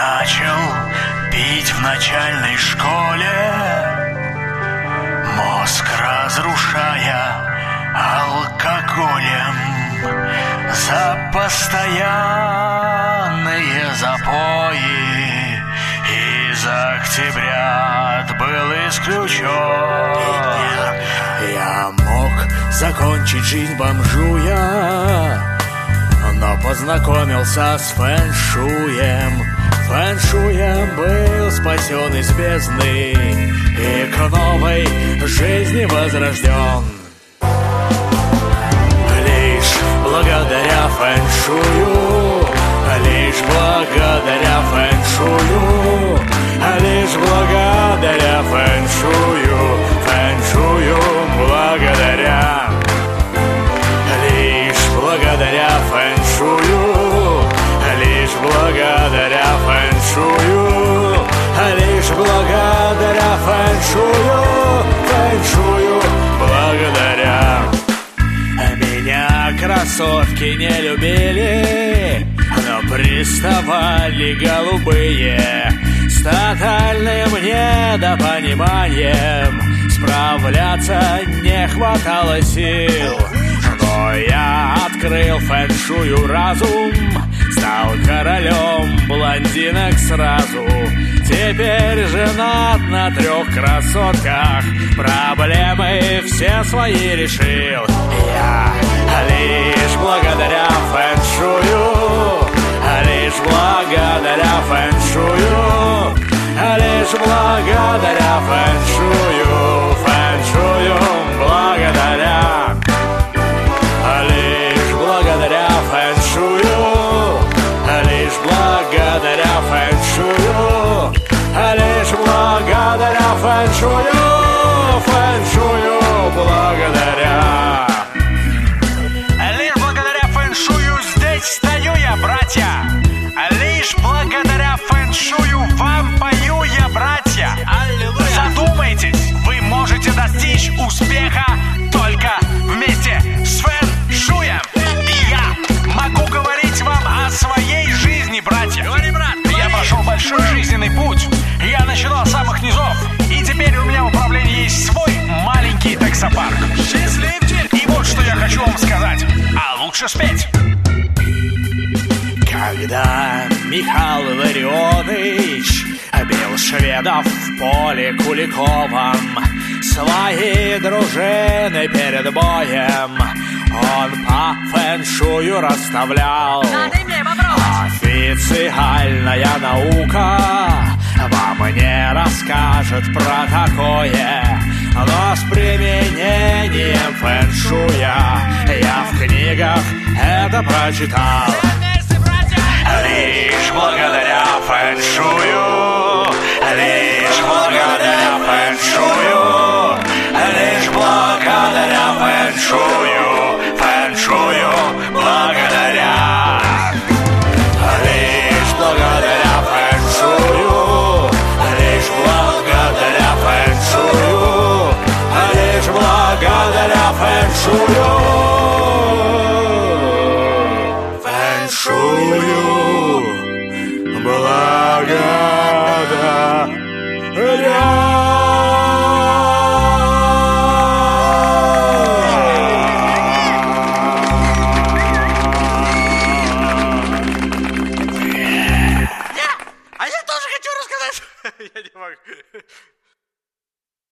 начал пить в начальной школе, мозг разрушая алкоголем. За постоянные запои из октября был исключен. Я мог закончить жизнь бомжуя, но познакомился с фэн-шуем. Фэн-шуем был спасен из бездны и к новой жизни возрожден. Лишь благодаря фэн-шую, лишь благодаря фэн-шую, лишь благодаря фэн-шую, фэн-шую благодаря. Лишь благодаря фэн-шую, лишь благодаря фэн-шую, лишь благодаря фэн-шую, фэн-шую благодаря. Меня красотки не любили, но приставали голубые с тотальным недопониманием. Справляться не хватало сил, но я открыл фэн-шую разум, стал королем блондинок сразу. Теперь женат на 3 красотках, проблемы все свои решил. Я лишь благодаря фэн-шую, лишь благодаря фэн-шую, лишь благодаря фэн-шую, фэн-шую благодаря. Лишь благодаря фэн-шую, лишь благодаря фэн-шую, лишь благодаря фэн-шую, фэн-шую благодаря. Лишь благодаря фэн-шую здесь стою я, братья. Лишь благодаря фэн-шую вам пою я, братья. Задумайтесь, вы можете достичь успеха только вместе с фэн-шуем. И я могу говорить вам о своей жизни, братья. Говори, брат, говори. Я прошел большой жизненный путь. Я начинал с самых низов. И теперь у меня в управлении есть свой маленький таксопарк. Счастливчик! И вот что я хочу вам сказать. А лучше спеть. Когда Михаил Ларионович бил шведов в поле Куликовом, свои дружины перед боем он по фэн-шую расставлял. Официальная наука вам не расскажет про такое, но с применением фэн-шуя я в книгах это прочитал. Лишь благодаря фэн-шую, лишь благодаря фэн-шую, лишь благодаря фэн-шую, фэн-шую благодаря. Лишь благодаря фэн-шую, лишь благодаря фэн-шую, лишь благодаря фэн-шую, фэн-шую благодаря. А я тоже хочу рассказать. Я не могу.